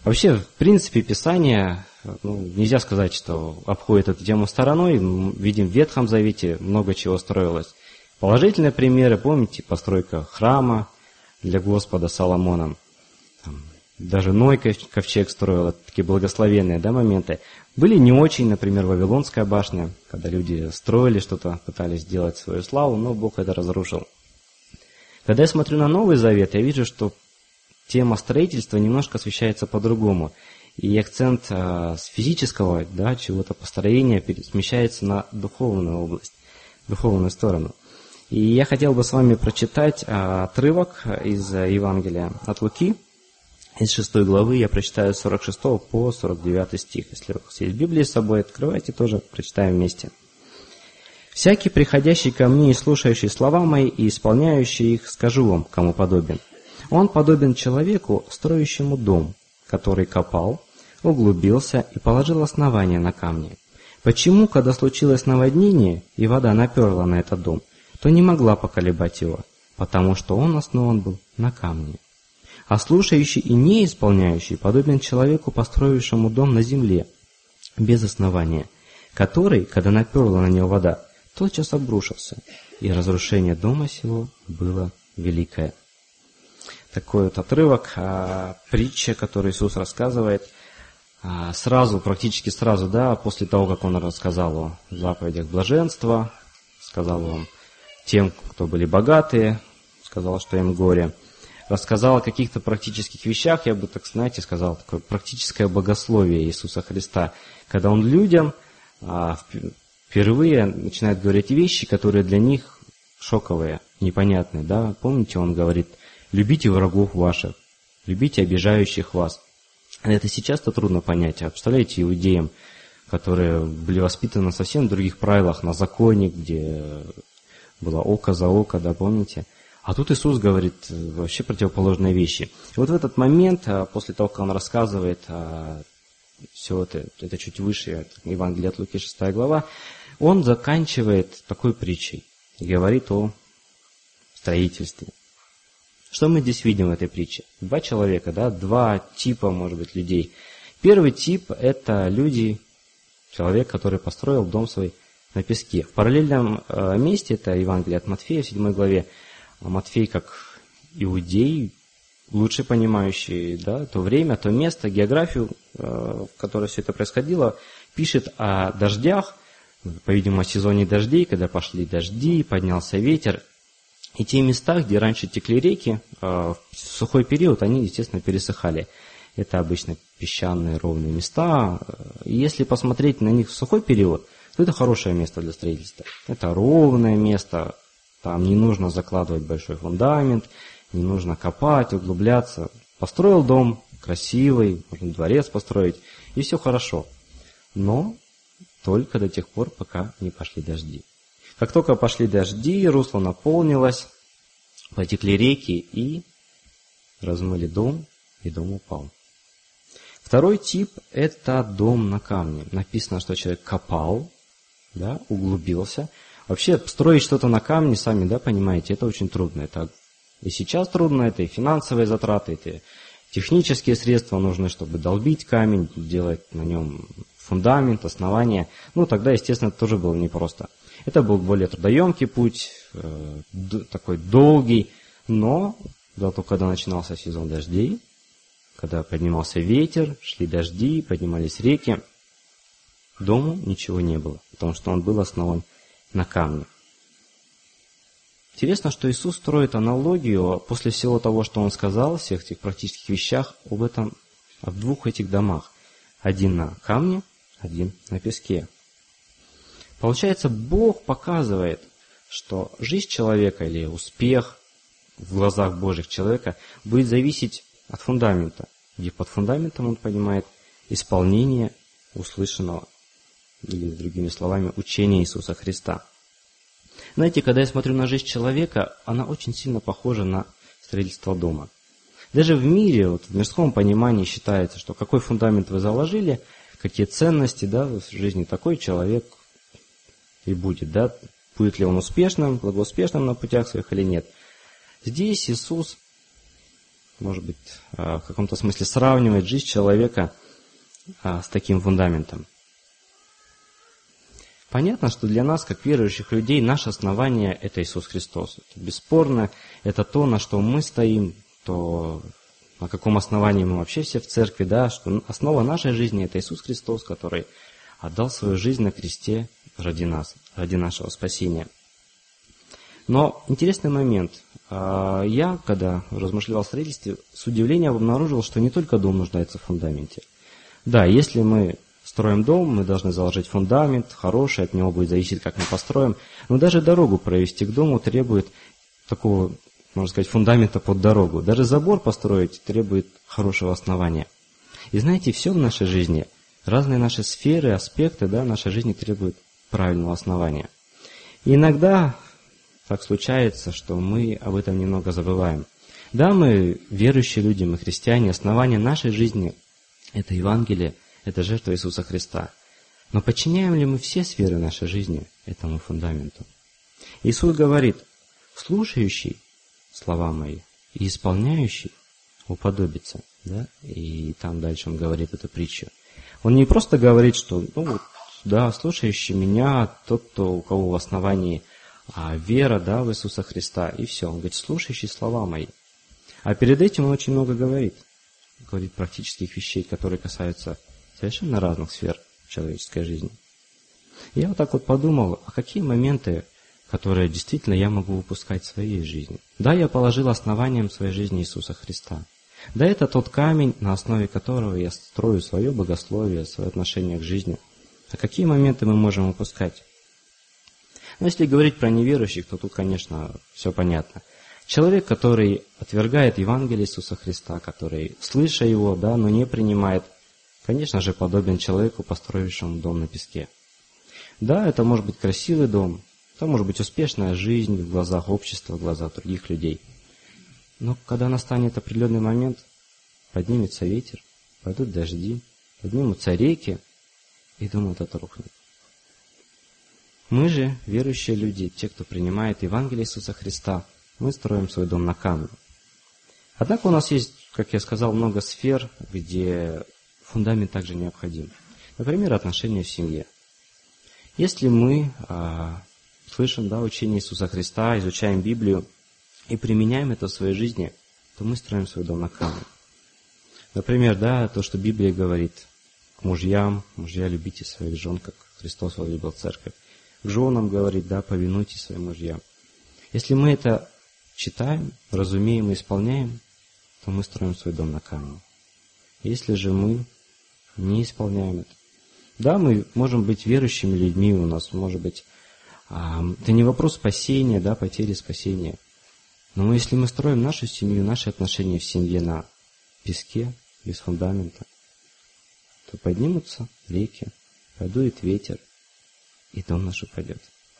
Вообще, в принципе, Писание, нельзя сказать, что обходит эту тему стороной. Видим, в Ветхом Завете много чего строилось. Положительные примеры, помните, постройка храма для Господа Соломоном. Даже Ной ковчег строил, это такие благословенные моменты. Были не очень, например, Вавилонская башня, когда люди строили что-то, пытались сделать свою славу, но Бог это разрушил. Когда я смотрю на Новый Завет, я вижу, что тема строительства немножко освещается по-другому. И акцент с физического, чего-то построения смещается на духовную область, духовную сторону. И я хотел бы с вами прочитать отрывок из Евангелия от Луки, из 6 главы. Я прочитаю с 46 по 49 стих. Если у вас есть Библия с собой, открывайте тоже, прочитаем вместе. «Всякий, приходящий ко мне и слушающий слова мои, и исполняющий их, скажу вам, кому подобен. Он подобен человеку, строящему дом, который копал, углубился и положил основание на камне. Почему, когда случилось наводнение, и вода наперла на этот дом, то не могла поколебать его? Потому что он основан был на камне. А слушающий и не исполняющий подобен человеку, построившему дом на земле, без основания, который, когда наперла на него вода, тотчас обрушился, и разрушение дома сего было великое». Такой вот отрывок, притча, которую Иисус рассказывает практически сразу, после того, как Он рассказал о заповедях блаженства, сказал Он тем, кто были богатые, сказал, что им горе, рассказал о каких-то практических вещах, я бы так, сказал, такое практическое богословие Иисуса Христа, когда Он людям впервые начинает говорить вещи, которые для них шоковые, непонятные, Помните, Он говорит: «Любите врагов ваших, любите обижающих вас». Это сейчас-то трудно понять. А представляете, иудеям, которые были воспитаны на совсем других правилах, на законе, где было око за око, помните? А тут Иисус говорит вообще противоположные вещи. И вот в этот момент, после того, как Он рассказывает все это чуть выше, Евангелие от Луки, 6 глава, Он заканчивает такой притчей и говорит о строительстве. Что мы здесь видим в этой притче? Два человека, два типа, может быть, людей. Первый тип – это человек, который построил дом свой на песке. В параллельном месте, это Евангелие от Матфея, в 7 главе, Матфей, как иудей, лучше понимающий то время, то место, географию, в которой все это происходило, пишет о дождях, по-видимому, о сезоне дождей, когда пошли дожди, поднялся ветер. И те места, где раньше текли реки, в сухой период они, естественно, пересыхали. Это обычно песчаные ровные места. И если посмотреть на них в сухой период, то это хорошее место для строительства. Это ровное место, там не нужно закладывать большой фундамент, не нужно копать, углубляться. Построил дом красивый, можно дворец построить, и все хорошо. Но только до тех пор, пока не пошли дожди. Как только пошли дожди, русло наполнилось, потекли реки и размыли дом, и дом упал. Второй тип – это дом на камне. Написано, что человек копал, углубился. Вообще, строить что-то на камне, сами понимаете, это очень трудно. Это и сейчас трудно, это и финансовые затраты, это и технические средства нужны, чтобы долбить камень, делать на нем фундамент, основание. Тогда, естественно, это тоже было непросто. Это был более трудоемкий путь, такой долгий, но зато когда начинался сезон дождей, когда поднимался ветер, шли дожди, поднимались реки, дому ничего не было, потому что он был основан на камне. Интересно, что Иисус строит аналогию после всего того, что Он сказал, всех этих практических вещах, в двух этих домах. Один на камне, один на песке. Получается, Бог показывает, что жизнь человека или успех в глазах Божьих человека будет зависеть от фундамента, где под фундаментом он понимает исполнение услышанного, или, другими словами, учения Иисуса Христа. Знаете, когда я смотрю на жизнь человека, она очень сильно похожа на строительство дома. Даже в мире, в мирском понимании считается, что какой фундамент вы заложили, какие ценности в жизни, такой человек и будет, будет ли он успешным, благоуспешным на путях своих или нет. Здесь Иисус может быть, в каком-то смысле сравнивать жизнь человека с таким фундаментом. Понятно, что для нас, как верующих людей, наше основание – это Иисус Христос. Это бесспорно, это то, на что мы стоим, то, на каком основании мы вообще все в церкви, да, что основа нашей жизни – это Иисус Христос, который отдал свою жизнь на кресте ради нас, ради нашего спасения. Но интересный момент. Я, когда размышлял о строительстве, с удивлением обнаружил, что не только дом нуждается в фундаменте. Да, если мы строим дом, мы должны заложить фундамент, хороший, от него будет зависеть, как мы построим. Но даже дорогу провести к дому требует такого, можно сказать, фундамента под дорогу. Даже забор построить требует хорошего основания. И знаете, все в нашей жизни, разные наши сферы, аспекты, да, нашей жизни требуют правильного основания. И иногда так случается, что мы об этом немного забываем. Да, мы верующие люди, мы христиане, основание нашей жизни – это Евангелие, это жертва Иисуса Христа. Но подчиняем ли мы все сферы нашей жизни этому фундаменту? Иисус говорит: слушающий слова мои и исполняющий уподобится. Да? И там дальше он говорит эту притчу. Он не просто говорит, что слушающий меня, тот, кто, у кого в основании вера, да, в Иисуса Христа, и все. Он говорит: слушающий слова мои. А перед этим он очень много говорит практических вещей, которые касаются совершенно разных сфер человеческой жизни. Я вот так вот подумал, а какие моменты, которые действительно я могу выпускать в своей жизни? Да, я положил основанием своей жизни Иисуса Христа. Да, это тот камень, на основе которого я строю свое богословие, свое отношение к жизни. А какие моменты мы можем упускать? Но если говорить про неверующих, то тут, конечно, все понятно. Человек, который отвергает Евангелие Иисуса Христа, который, слыша его, да, но не принимает, конечно же, подобен человеку, построившему дом на песке. Да, это может быть красивый дом, это может быть успешная жизнь в глазах общества, в глазах других людей. Но когда настанет определенный момент, поднимется ветер, пойдут дожди, поднимутся реки, и дом этот рухнет. Мы же, верующие люди, те, кто принимает Евангелие Иисуса Христа, мы строим свой дом на камне. Однако у нас есть, как я сказал, много сфер, где фундамент также необходим. Например, отношения в семье. Если мы слышим, да, учение Иисуса Христа, изучаем Библию и применяем это в своей жизни, то мы строим свой дом на камне. Например, да, то, что Библия говорит к мужьям: мужья, любите своих жен, как Христос возлюбил церковь. К женам говорит: да, повинуйтесь своим мужьям. Если мы это читаем, разумеем и исполняем, то мы строим свой дом на камне. Если же мы не исполняем это, да, мы можем быть верующими людьми, у нас может быть, это не вопрос спасения, да, потери спасения. Но если мы строим нашу семью, наши отношения в семье на песке, без фундамента, то поднимутся реки, подует ветер, и дом наш упадет.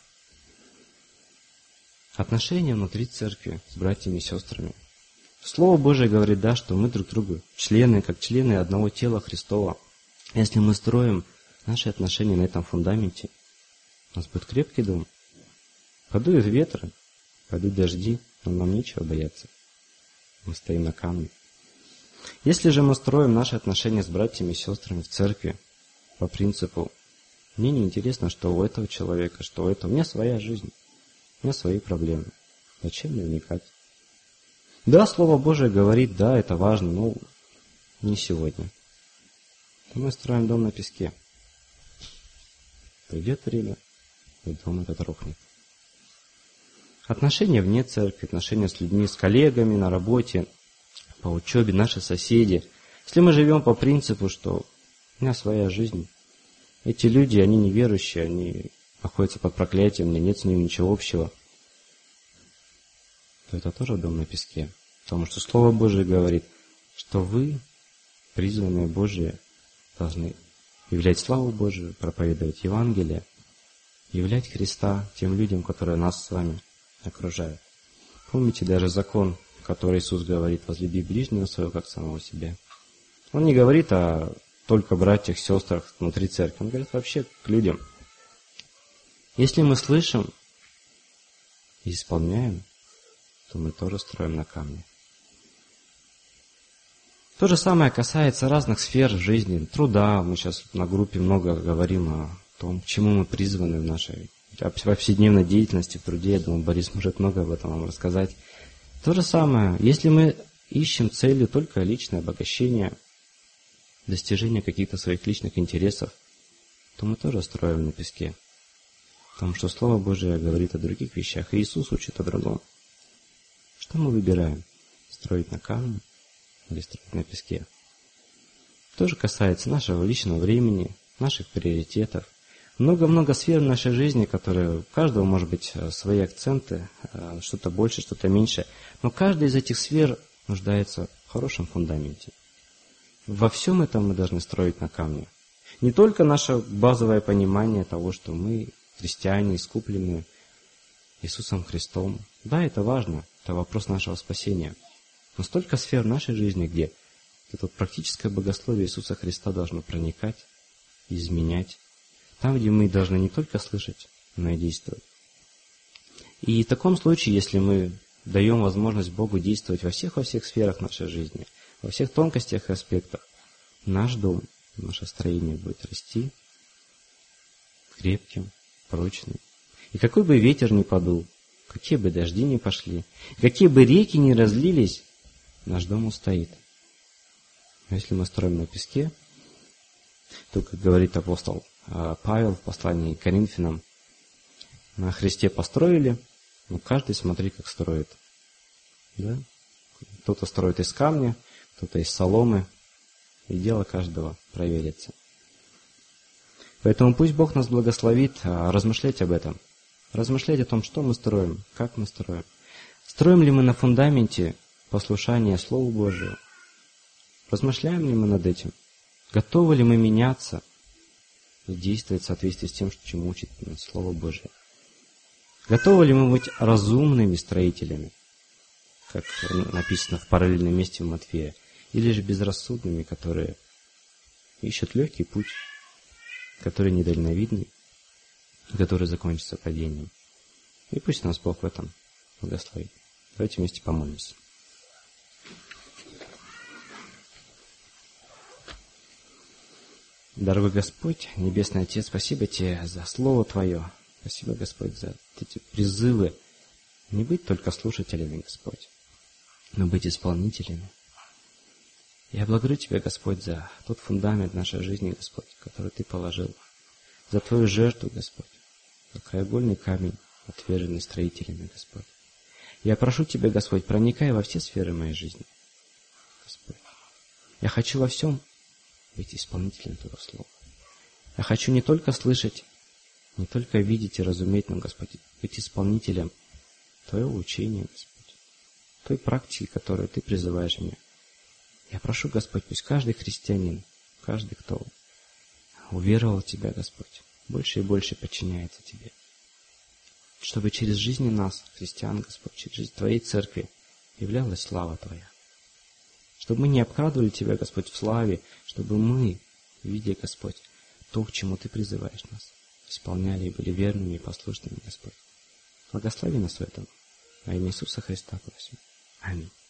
Отношения внутри церкви с братьями и сестрами. Слово Божие говорит, да, что мы друг другу члены, как члены одного тела Христова. Если мы строим наши отношения на этом фундаменте, у нас будет крепкий дом. Подуют ветры, пойдут дожди, но нам нечего бояться. Мы стоим на камне. Если же мы строим наши отношения с братьями и сестрами в церкви по принципу: мне не интересно, что у этого человека, что у этого, у меня своя жизнь, у меня свои проблемы, зачем мне вникать? Да, Слово Божие говорит, да, это важно, но не сегодня. Мы строим дом на песке. Придет время, и дом этот рухнет. Отношения вне церкви, отношения с людьми, с коллегами на работе, по учебе, наши соседи. Если мы живем по принципу, что у меня своя жизнь, эти люди, они неверующие, они находятся под проклятием, мне нет с ними ничего общего, то это тоже дом на песке. Потому что Слово Божие говорит, что вы, призванные Божие, должны являть славу Божию, проповедовать Евангелие, являть Христа тем людям, которые нас с вами окружают. Помните даже закон, который Иисус говорит: возлюби ближнего своего, как самого себя. Он не говорит о только братьях, сестрах внутри церкви. Он говорит вообще к людям. Если мы слышим и исполняем, то мы тоже строим на камне. То же самое касается разных сфер жизни, труда. Мы сейчас на группе много говорим о том, к чему мы призваны в нашей повседневной деятельности, в труде. Я думаю, Борис может много об этом вам рассказать. То же самое, если мы ищем целью только личное обогащение, достижение каких-то своих личных интересов, то мы тоже строим на песке. Потому что Слово Божие говорит о других вещах, и Иисус учит о другом. Что мы выбираем? Строить на камне или строить на песке? Тоже касается нашего личного времени, наших приоритетов. Много-много сфер в нашей жизни, которые у каждого может быть свои акценты, что-то больше, что-то меньше. Но каждая из этих сфер нуждается в хорошем фундаменте. Во всем этом мы должны строить на камне. Не только наше базовое понимание того, что мы христиане, искуплены Иисусом Христом. Да, это важно, это вопрос нашего спасения. Но столько сфер в нашей жизни, где это практическое богословие Иисуса Христа должно проникать, изменять. Там, где мы должны не только слышать, но и действовать. И в таком случае, если мы даем возможность Богу действовать во всех сферах нашей жизни, во всех тонкостях и аспектах, наш дом, наше строение будет расти крепким, прочным. И какой бы ветер ни подул, какие бы дожди ни пошли, какие бы реки ни разлились, наш дом устоит. Но если мы строим на песке, то, как говорит апостол Павел в послании к Коринфянам, на Христе построили, но каждый смотри, как строит. Да? Кто-то строит из камня, кто-то из соломы, и дело каждого проверится. Поэтому пусть Бог нас благословит размышлять об этом, размышлять о том, что мы строим, как мы строим. Строим ли мы на фундаменте послушания Слову Божию? Размышляем ли мы над этим? Готовы ли мы меняться и действовать в соответствии с тем, чему учит нас Слово Божие? Готовы ли мы быть разумными строителями, как написано в параллельном месте в Матфея, или же безрассудными, которые ищут легкий путь, который недальновидный, который закончится падением. И пусть нас Бог в этом благословит. Давайте вместе помолимся. Дорогой Господь, Небесный Отец, спасибо Тебе за Слово Твое. Спасибо, Господь, за эти призывы не быть только слушателями, Господь, но быть исполнителями. Я благодарю Тебя, Господь, за тот фундамент нашей жизни, Господь, который Ты положил, за Твою жертву, Господь, за краеугольный камень, отверженный строителями, Господь. Я прошу Тебя, Господь, проникай во все сферы моей жизни, Господь. Я хочу во всем быть исполнителем Твоего Слова. Я хочу не только слышать, не только видеть и разуметь, но, Господь, быть исполнителем Твоего учения, Господь, той практики, которую Ты призываешь меня. Я прошу, Господь, пусть каждый христианин, каждый, кто уверовал в Тебя, Господь, больше и больше подчиняется Тебе. Чтобы через жизни нас, христиан, Господь, через жизнь Твоей церкви являлась слава Твоя. Чтобы мы не обкрадывали Тебя, Господь, в славе, чтобы мы, видя, Господь, то, к чему Ты призываешь нас, исполняли и были верными и послушными, Господь. Благослови нас в этом. Во имя Иисуса Христа просим. Аминь.